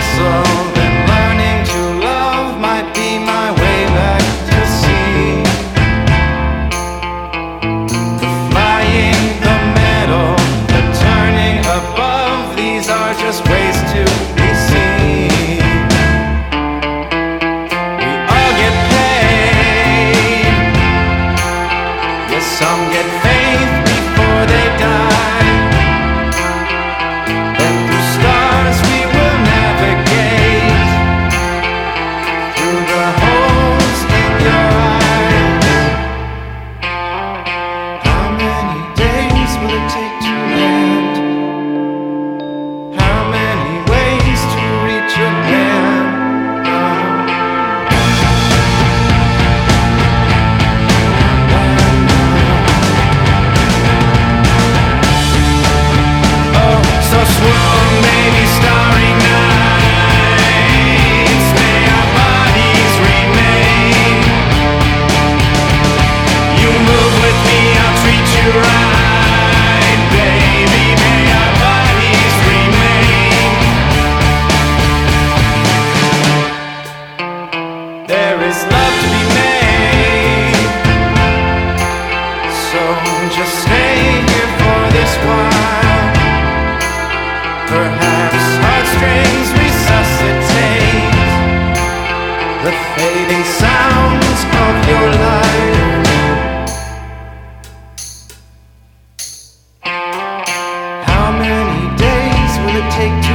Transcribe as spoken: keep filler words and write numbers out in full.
vessel, then learning to love might be my way back to sea. The flying, the metal, the turning above, these are just ways to be seen. We all get paid. Yes, some get faith before they die. Then through stars we will navigate, through the holes in your eyes. How many days will it take to land? How many ways to reach your land? Oh, so swoon, baby, starry nights, may our bodies remain. You move with me, I'll treat you right, baby, may our bodies remain. There is love to be made, so just stay here for this while. Perhaps heartstrings resuscitate the fading sounds of your life. How many days will it take to